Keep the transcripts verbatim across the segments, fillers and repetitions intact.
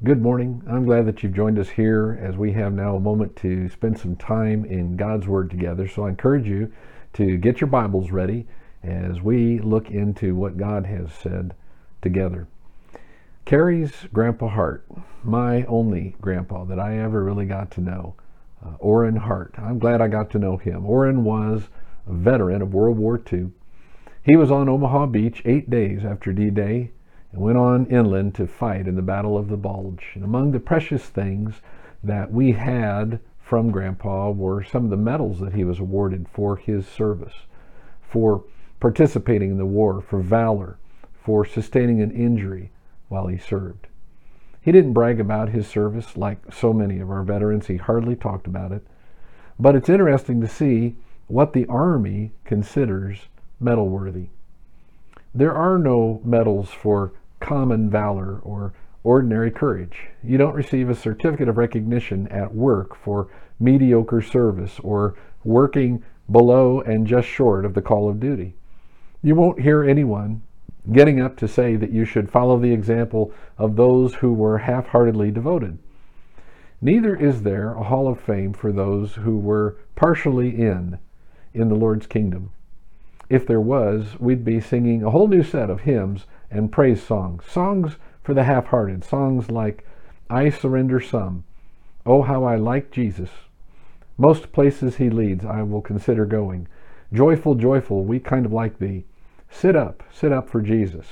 Good morning. I'm glad that you've joined us here as we have now a moment to spend some time in God's Word together. So I encourage you to get your Bibles ready as we look into what God has said together. Carrie's Grandpa Hart, my only grandpa that I ever really got to know, uh, Orrin Hart. I'm glad I got to know him. Orrin was a veteran of World War Two. He was on Omaha Beach eight days after D-Day and went on inland to fight in the Battle of the Bulge. And among the precious things that we had from Grandpa were some of the medals that he was awarded for his service, for participating in the war, for valor, for sustaining an injury while he served. He didn't brag about his service like so many of our veterans. He hardly talked about it. But it's interesting to see what the Army considers medal worthy. There are no medals for common valor or ordinary courage. You don't receive a certificate of recognition at work for mediocre service or working below and just short of the call of duty. You won't hear anyone getting up to say that you should follow the example of those who were half-heartedly devoted. Neither is there a hall of fame for those who were partially in in the Lord's kingdom. If there was, we'd be singing a whole new set of hymns and praise songs, songs for the half-hearted, songs like I Surrender Some, Oh How I Like Jesus, Most Places He Leads I Will Consider Going, Joyful, Joyful, We Kind of Like Thee, Sit Up, Sit Up for Jesus,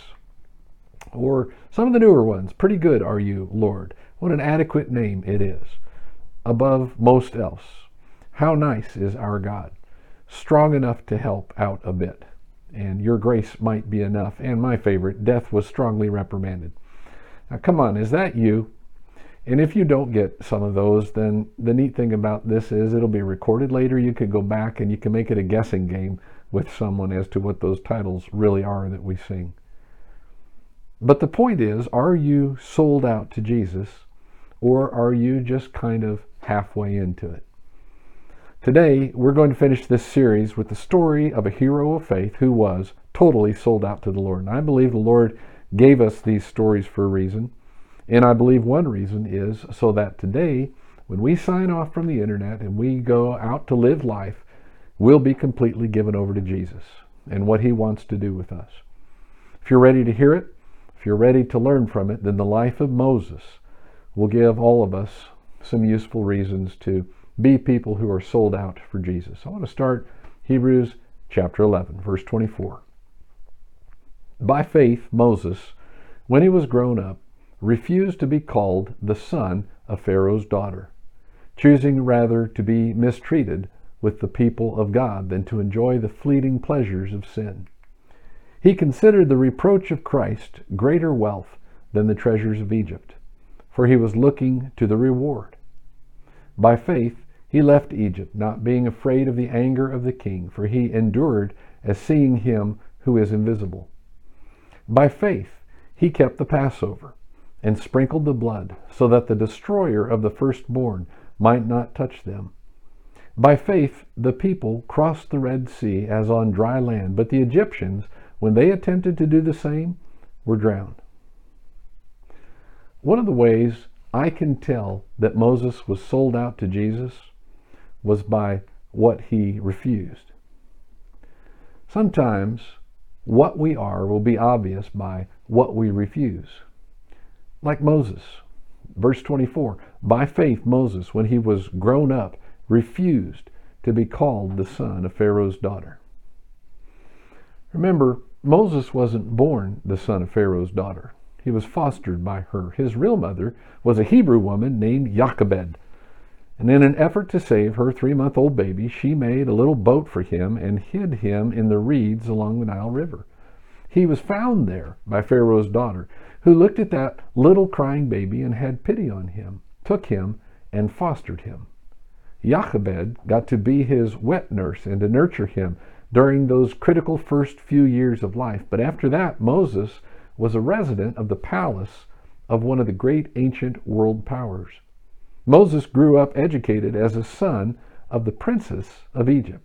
or some of the newer ones, Pretty Good Are You, Lord, what an adequate name it is, Above Most Else, How Nice Is Our God, Strong Enough to Help Out a Bit, and Your Grace Might Be Enough, and my favorite, Death Was Strongly Reprimanded. Now come on, is that you? And if you don't get some of those, then the neat thing about this is it'll be recorded later. You could go back and you can make it a guessing game with someone as to what those titles really are that we sing. But the point is, are you sold out to Jesus, or are you just kind of halfway into it? Today, we're going to finish this series with the story of a hero of faith who was totally sold out to the Lord. And I believe the Lord gave us these stories for a reason. And I believe one reason is so that today, when we sign off from the internet and we go out to live life, we'll be completely given over to Jesus and what He wants to do with us. If you're ready to hear it, if you're ready to learn from it, then the life of Moses will give all of us some useful reasons to be people who are sold out for Jesus. I want to start Hebrews chapter eleven, verse twenty-four. By faith, Moses, when he was grown up, refused to be called the son of Pharaoh's daughter, choosing rather to be mistreated with the people of God than to enjoy the fleeting pleasures of sin. He considered the reproach of Christ greater wealth than the treasures of Egypt, for he was looking to the reward. By faith, he left Egypt, not being afraid of the anger of the king, for he endured as seeing Him who is invisible. By faith, he kept the Passover and sprinkled the blood, so that the destroyer of the firstborn might not touch them. By faith, the people crossed the Red Sea as on dry land, but the Egyptians, when they attempted to do the same, were drowned. One of the ways I can tell that Moses was sold out to Jesus was by what he refused. Sometimes what we are will be obvious by what we refuse. Like Moses, verse twenty-four, by faith Moses, when he was grown up, refused to be called the son of Pharaoh's daughter. Remember, Moses wasn't born the son of Pharaoh's daughter. He was fostered by her. His real mother was a Hebrew woman named Jochebed. And in an effort to save her three-month-old baby, she made a little boat for him and hid him in the reeds along the Nile River. He was found there by Pharaoh's daughter, who looked at that little crying baby and had pity on him, took him, and fostered him. Jochebed got to be his wet nurse and to nurture him during those critical first few years of life. But after that, Moses was a resident of the palace of one of the great ancient world powers. Moses grew up educated as a son of the princess of Egypt.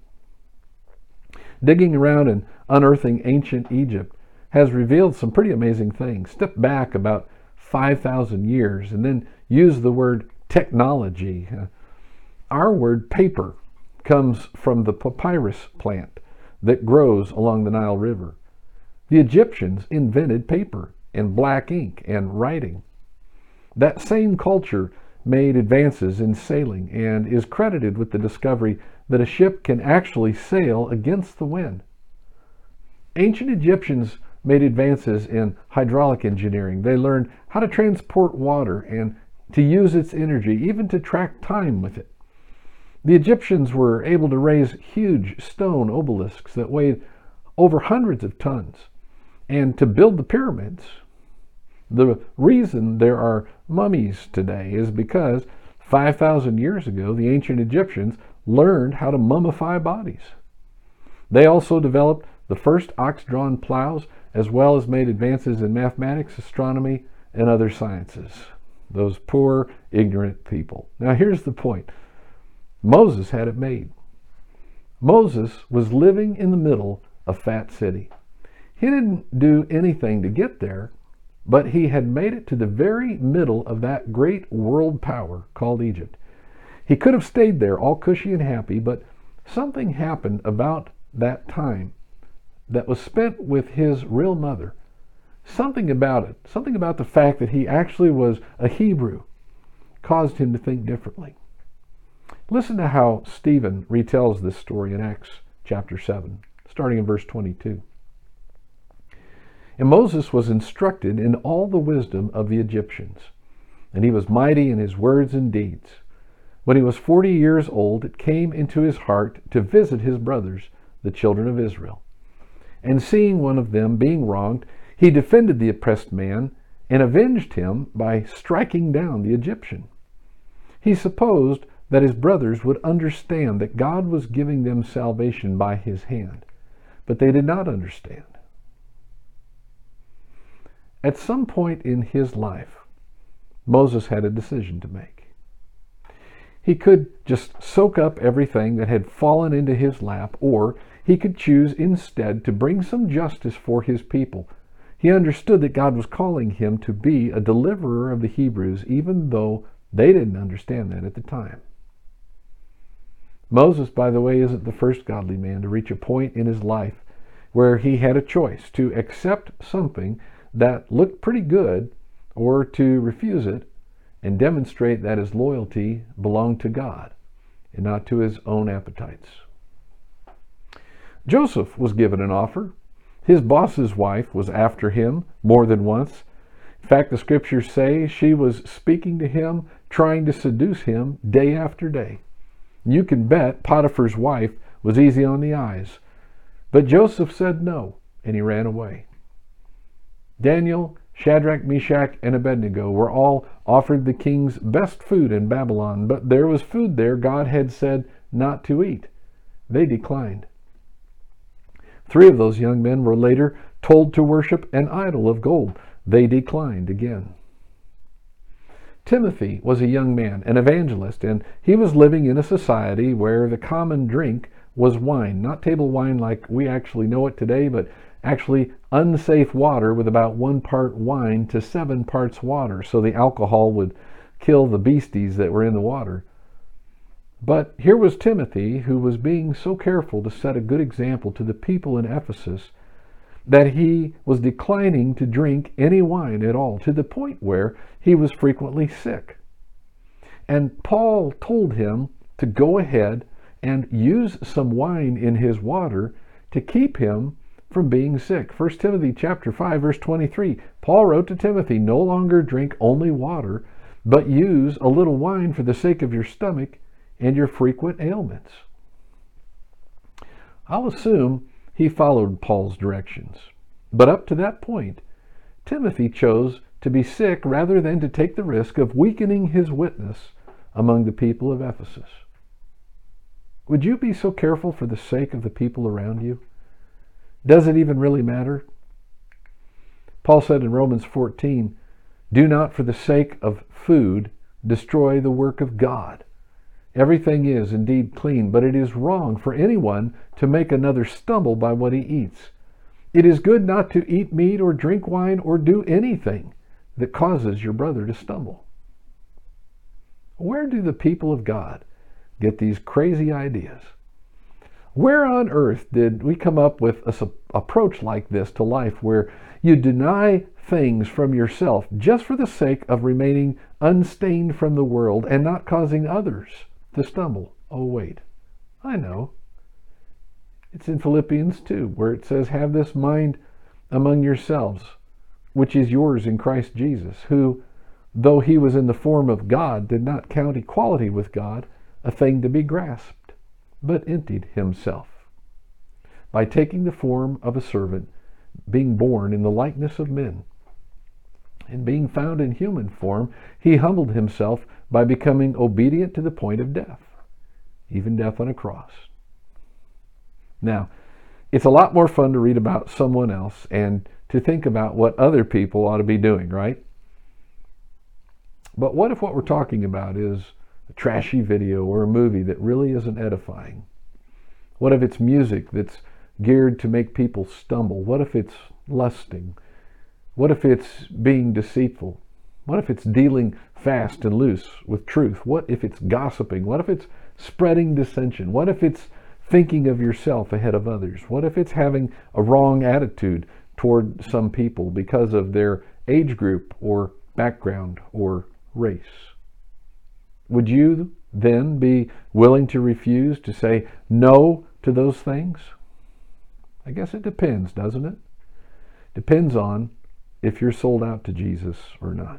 Digging around and unearthing ancient Egypt has revealed some pretty amazing things. Step back about five thousand years and then use the word technology. Our word paper comes from the papyrus plant that grows along the Nile River. The Egyptians invented paper and black ink and writing. That same culture made advances in sailing and is credited with the discovery that a ship can actually sail against the wind. Ancient Egyptians made advances in hydraulic engineering. They learned how to transport water and to use its energy, even to track time with it. The Egyptians were able to raise huge stone obelisks that weighed over hundreds of tons and to build the pyramids. The reason there are mummies today is because five thousand years ago, the ancient Egyptians learned how to mummify bodies. They also developed the first ox-drawn plows, as well as made advances in mathematics, astronomy, and other sciences. Those poor, ignorant people. Now here's the point. Moses had it made. Moses was living in the middle of Fat City. He didn't do anything to get there, but he had made it to the very middle of that great world power called Egypt. He could have stayed there all cushy and happy, but something happened about that time that was spent with his real mother. Something about it, something about the fact that he actually was a Hebrew, caused him to think differently. Listen to how Stephen retells this story in Acts chapter seven, starting in verse twenty-two. And Moses was instructed in all the wisdom of the Egyptians, and he was mighty in his words and deeds. When he was forty years old, it came into his heart to visit his brothers, the children of Israel. And seeing one of them being wronged, he defended the oppressed man and avenged him by striking down the Egyptian. He supposed that his brothers would understand that God was giving them salvation by his hand, but they did not understand. At some point in his life, Moses had a decision to make. He could just soak up everything that had fallen into his lap, or he could choose instead to bring some justice for his people. He understood that God was calling him to be a deliverer of the Hebrews, even though they didn't understand that at the time. Moses, by the way, isn't the first godly man to reach a point in his life where he had a choice to accept something that looked pretty good or to refuse it and demonstrate that his loyalty belonged to God and not to his own appetites. Joseph was given an offer. His boss's wife was after him more than once. In fact, the scriptures say she was speaking to him, trying to seduce him day after day. You can bet Potiphar's wife was easy on the eyes. But Joseph said no, and he ran away. Daniel, Shadrach, Meshach, and Abednego were all offered the king's best food in Babylon, but there was food there God had said not to eat. They declined. Three of those young men were later told to worship an idol of gold. They declined again. Timothy was a young man, an evangelist, and he was living in a society where the common drink was wine, not table wine like we actually know it today, but actually unsafe water with about one part wine to seven parts water, so the alcohol would kill the beasties that were in the water. But here was Timothy, who was being so careful to set a good example to the people in Ephesus that he was declining to drink any wine at all, to the point where he was frequently sick. And Paul told him to go ahead and use some wine in his water to keep him from being sick. First Timothy chapter five, verse twenty-three. Paul wrote to Timothy, "No longer drink only water, but use a little wine for the sake of your stomach and your frequent ailments." I'll assume he followed Paul's directions. But up to that point, Timothy chose to be sick rather than to take the risk of weakening his witness among the people of Ephesus. Would you be so careful for the sake of the people around you? Does it even really matter? Paul said in Romans fourteen, "Do not for the sake of food destroy the work of God. Everything is indeed clean, but it is wrong for anyone to make another stumble by what he eats. It is good not to eat meat or drink wine or do anything that causes your brother to stumble? Where do the people of God get these crazy ideas? Where on earth did we come up with an approach like this to life, where you deny things from yourself just for the sake of remaining unstained from the world and not causing others to stumble? Oh, wait, I know. It's in Philippians two, where it says, have this mind among yourselves, which is yours in Christ Jesus, who, though he was in the form of God, did not count equality with God a thing to be grasped, but emptied himself by taking the form of a servant, being born in the likeness of men. And being found in human form, he humbled himself by becoming obedient to the point of death, even death on a cross. Now, it's a lot more fun to read about someone else and to think about what other people ought to be doing, right? But what if what we're talking about is a trashy video or a movie that really isn't edifying? What if it's music that's geared to make people stumble? What if it's lusting? What if it's being deceitful? What if it's dealing fast and loose with truth? What if it's gossiping? What if it's spreading dissension? What if it's thinking of yourself ahead of others? What if it's having a wrong attitude toward some people because of their age group or background or race? Would you then be willing to refuse to say no to those things? I guess it depends, doesn't it? Depends on if you're sold out to Jesus or not.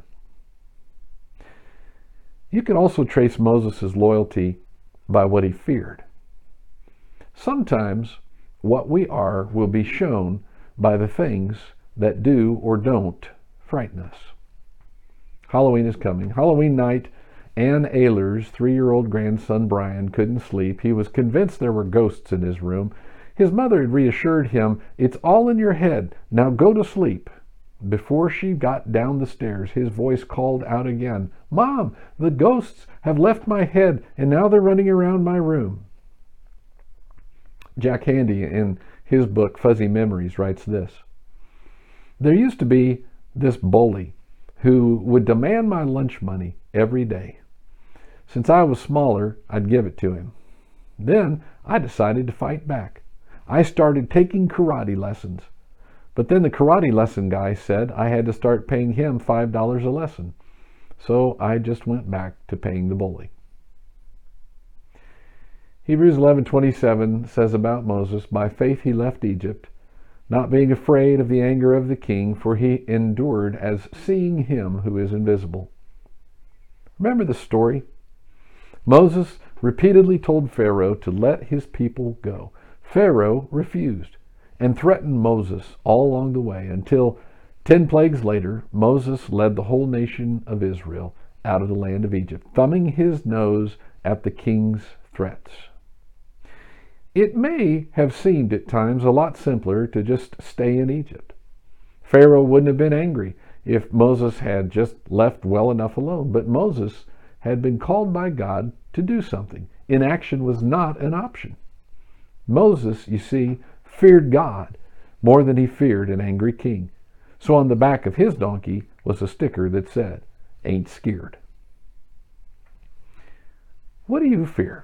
You can also trace Moses' loyalty by what he feared. Sometimes what we are will be shown by the things that do or don't frighten us. Halloween is coming. Halloween night, Ann Ayler's three-year-old grandson Brian couldn't sleep. He was convinced there were ghosts in his room. His mother had reassured him, "It's all in your head. Now go to sleep." Before she got down the stairs, his voice called out again, "Mom, the ghosts have left my head and now they're running around my room." Jack Handy, in his book Fuzzy Memories, writes this: "There used to be this bully who would demand my lunch money every day. Since I was smaller, I'd give it to him. Then I decided to fight back. I started taking karate lessons. But then the karate lesson guy said I had to start paying him five dollars a lesson. So I just went back to paying the bully." Hebrews eleven twenty-seven says about Moses, "By faith he left Egypt, not being afraid of the anger of the king, for he endured as seeing him who is invisible." Remember the story? Moses repeatedly told Pharaoh to let his people go. Pharaoh refused and threatened Moses all along the way, until ten plagues later, Moses led the whole nation of Israel out of the land of Egypt, thumbing his nose at the king's threats. It may have seemed at times a lot simpler to just stay in Egypt. Pharaoh wouldn't have been angry if Moses had just left well enough alone, but Moses had been called by God to do something. Inaction was not an option. Moses, you see, feared God more than he feared an angry king. So on the back of his donkey was a sticker that said, "Ain't scared." What do you fear?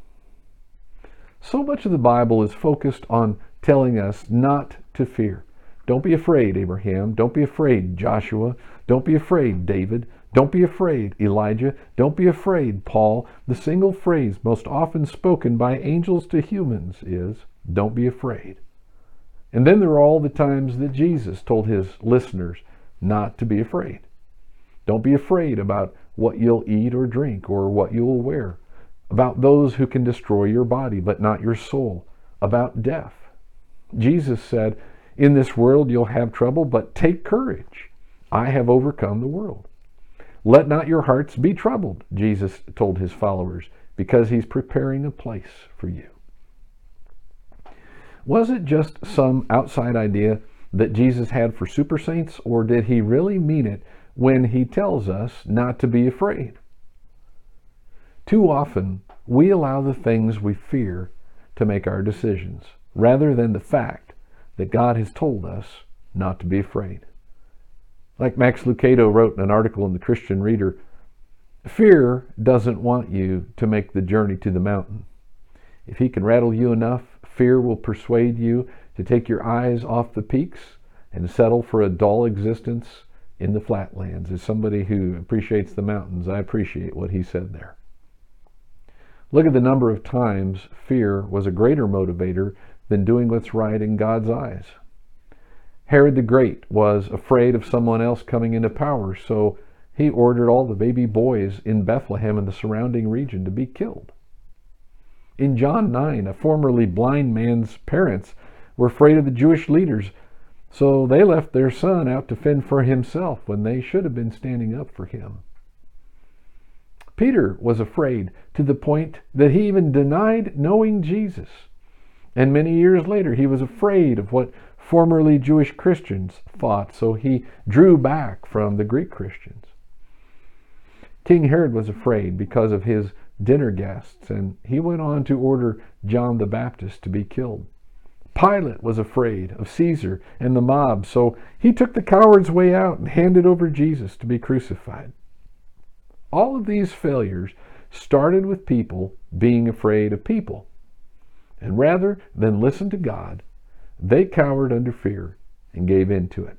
So much of the Bible is focused on telling us not to fear. Don't be afraid, Abraham. Don't be afraid, Joshua. Don't be afraid, David. Don't be afraid, Elijah. Don't be afraid, Paul. The single phrase most often spoken by angels to humans is, "Don't be afraid." And then there are all the times that Jesus told his listeners not to be afraid. Don't be afraid about what you'll eat or drink or what you will wear, about those who can destroy your body but not your soul, about death. Jesus said, "In this world you'll have trouble, but take courage. I have overcome the world." Let not your hearts be troubled, Jesus told his followers, because he's preparing a place for you. Was it just some outside idea that Jesus had for super saints, or did he really mean it when he tells us not to be afraid? Too often, we allow the things we fear to make our decisions, rather than the fact that God has told us not to be afraid. Like Max Lucado wrote in an article in the Christian Reader, fear doesn't want you to make the journey to the mountain. If he can rattle you enough, fear will persuade you to take your eyes off the peaks and settle for a dull existence in the flatlands. As somebody who appreciates the mountains, I appreciate what he said there. Look at the number of times fear was a greater motivator than doing what's right in God's eyes. Herod the Great was afraid of someone else coming into power, so he ordered all the baby boys in Bethlehem and the surrounding region to be killed. In John nine, a formerly blind man's parents were afraid of the Jewish leaders, so they left their son out to fend for himself when they should have been standing up for him. Peter was afraid to the point that he even denied knowing Jesus. And many years later, he was afraid of what formerly Jewish Christians thought, so he drew back from the Greek Christians. King Herod was afraid because of his dinner guests, and he went on to order John the Baptist to be killed. Pilate was afraid of Caesar and the mob, so he took the coward's way out and handed over Jesus to be crucified. All of these failures started with people being afraid of people. And rather than listen to God, they cowered under fear and gave in to it.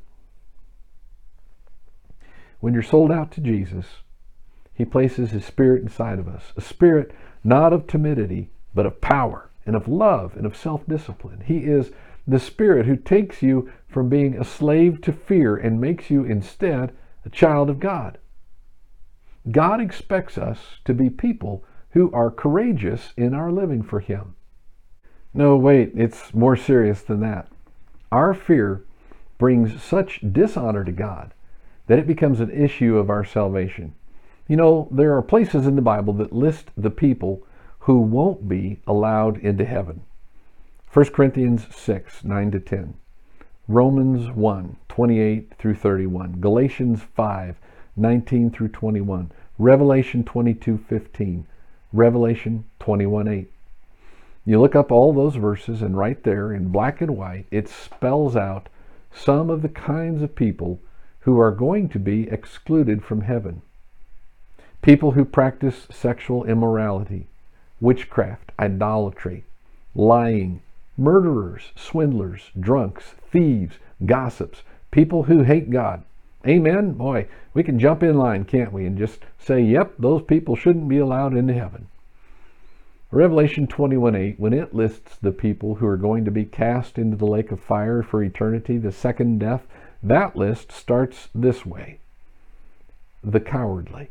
When you're sold out to Jesus, he places his Spirit inside of us, a spirit not of timidity, but of power and of love and of self-discipline. He is the Spirit who takes you from being a slave to fear and makes you instead a child of God. God expects us to be people who are courageous in our living for him. No, wait, it's more serious than that. Our fear brings such dishonor to God that it becomes an issue of our salvation. You know, there are places in the Bible that list the people who won't be allowed into heaven. First Corinthians six, nine to ten. Romans one, twenty-eight through thirty-one. Galatians five, nineteen through twenty-one. Revelation twenty-two, fifteen. Revelation twenty-one, eight. You look up all those verses, and right there in black and white, it spells out some of the kinds of people who are going to be excluded from heaven. People who practice sexual immorality, witchcraft, idolatry, lying, murderers, swindlers, drunks, thieves, gossips, people who hate God. Amen? Boy, we can jump in line, can't we, and just say, yep, those people shouldn't be allowed into heaven. Revelation twenty-one, eight, when it lists the people who are going to be cast into the lake of fire for eternity, the second death, that list starts this way: the cowardly.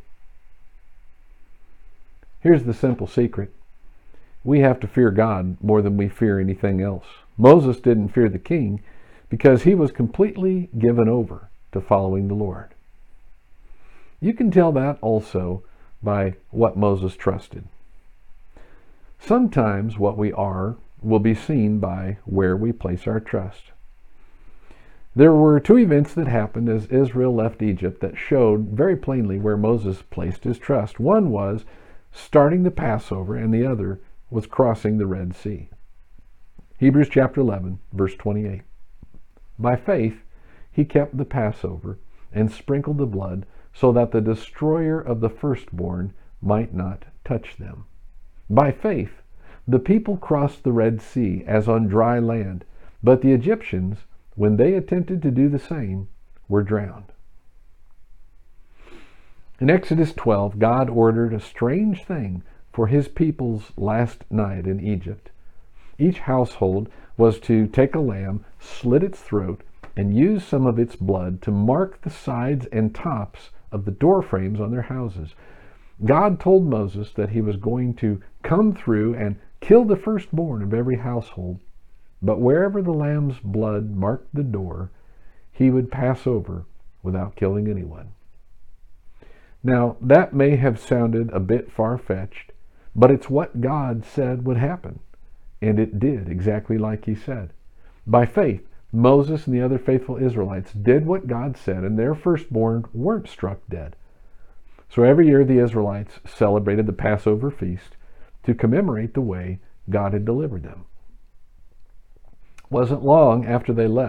Here's the simple secret. We have to fear God more than we fear anything else. Moses didn't fear the king because he was completely given over to following the Lord. You can tell that also by what Moses trusted. Sometimes what we are will be seen by where we place our trust. There were two events that happened as Israel left Egypt that showed very plainly where Moses placed his trust. One was starting the Passover, and the other was crossing the Red Sea. Hebrews chapter eleven, verse twenty-eight. By faith, he kept the Passover and sprinkled the blood so that the destroyer of the firstborn might not touch them. By faith, the people crossed the Red Sea as on dry land, but the Egyptians, when they attempted to do the same, were drowned. In Exodus twelve, God ordered a strange thing for his people's last night in Egypt. Each household was to take a lamb, slit its throat, and use some of its blood to mark the sides and tops of the door frames on their houses. God told Moses that he was going to come through and kill the firstborn of every household, but wherever the lamb's blood marked the door, he would pass over without killing anyone. Now, that may have sounded a bit far-fetched, but it's what God said would happen, and it did exactly like he said. By faith, Moses and the other faithful Israelites did what God said, and their firstborn weren't struck dead. So every year the Israelites celebrated the Passover feast to commemorate the way God had delivered them. It wasn't long after they left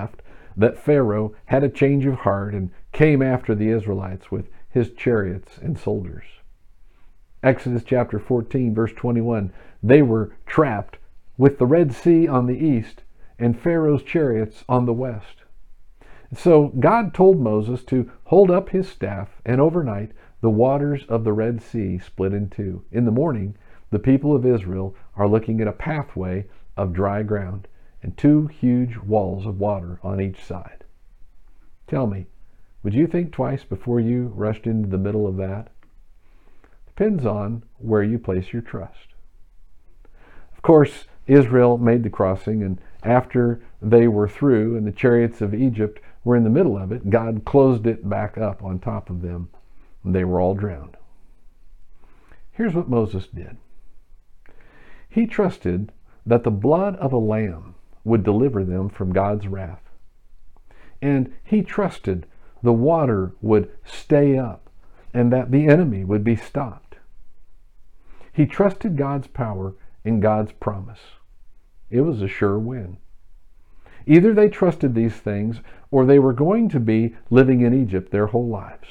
that Pharaoh had a change of heart and came after the Israelites with his chariots and soldiers. Exodus chapter fourteen, verse twenty-one, they were trapped with the Red Sea on the east and Pharaoh's chariots on the west. So God told Moses to hold up his staff, and overnight the waters of the Red Sea split in two. In the morning, the people of Israel are looking at a pathway of dry ground and two huge walls of water on each side. Tell me, would you think twice before you rushed into the middle of that? Depends on where you place your trust. Of course, Israel made the crossing, and after they were through and the chariots of Egypt were in the middle of it, God closed it back up on top of them, and they were all drowned. Here's what Moses did. He trusted that the blood of a lamb would deliver them from God's wrath. And he trusted the water would stay up and that the enemy would be stopped. He trusted God's power and God's promise. It was a sure win. Either they trusted these things or they were going to be living in Egypt their whole lives.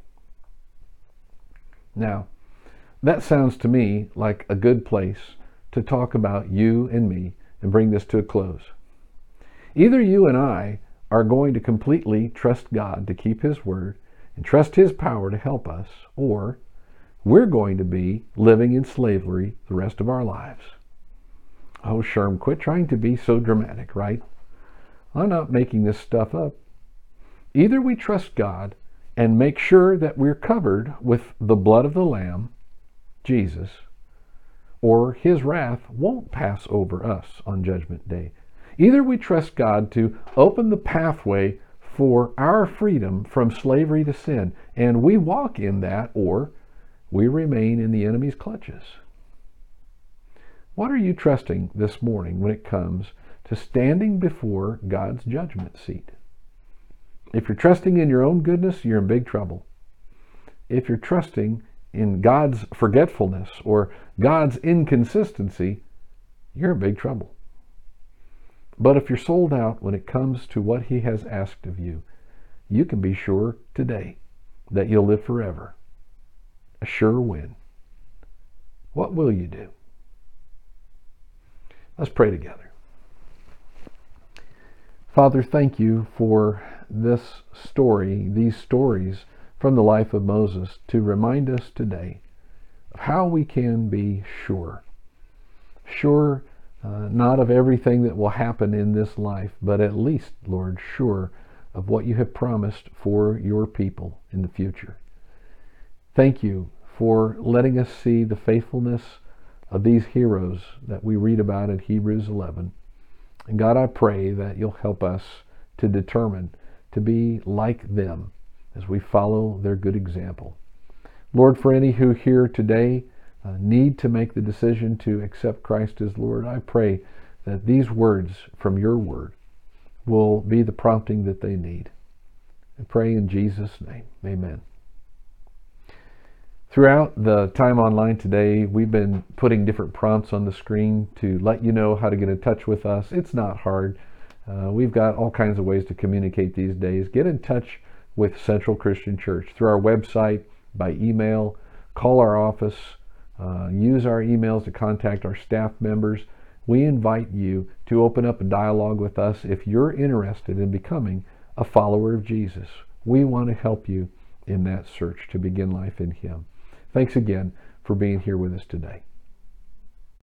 Now, that sounds to me like a good place to talk about you and me and bring this to a close. Either you and I are going to completely trust God to keep His word and trust His power to help us, or we're going to be living in slavery the rest of our lives. Oh, Sherm, quit trying to be so dramatic, right? I'm not making this stuff up. Either we trust God and make sure that we're covered with the blood of the Lamb, Jesus, or His wrath won't pass over us on Judgment Day. Either we trust God to open the pathway for our freedom from slavery to sin, and we walk in that, or we remain in the enemy's clutches. What are you trusting this morning when it comes to standing before God's judgment seat? If you're trusting in your own goodness, you're in big trouble. If you're trusting in God's forgetfulness or God's inconsistency, you're in big trouble. But if you're sold out when it comes to what He has asked of you, you can be sure today that you'll live forever. A sure win. What will you do? Let's pray together. Father, thank you for this story, these stories from the life of Moses, to remind us today of how we can be sure. Sure, uh, not of everything that will happen in this life, but at least, Lord, sure of what you have promised for your people in the future. Thank you for letting us see the faithfulness of these heroes that we read about in Hebrews eleven. And God, I pray that you'll help us to determine to be like them as we follow their good example. Lord, for any who here today uh, need to make the decision to accept Christ as Lord, I pray that these words from your word will be the prompting that they need. I pray in Jesus' name. Amen. Throughout the time online today, we've been putting different prompts on the screen to let you know how to get in touch with us. It's not hard. Uh, we've got all kinds of ways to communicate these days. Get in touch with Central Christian Church through our website, by email, call our office, uh, use our emails to contact our staff members. We invite you to open up a dialogue with us if you're interested in becoming a follower of Jesus. We want to help you in that search to begin life in Him. Thanks again for being here with us today.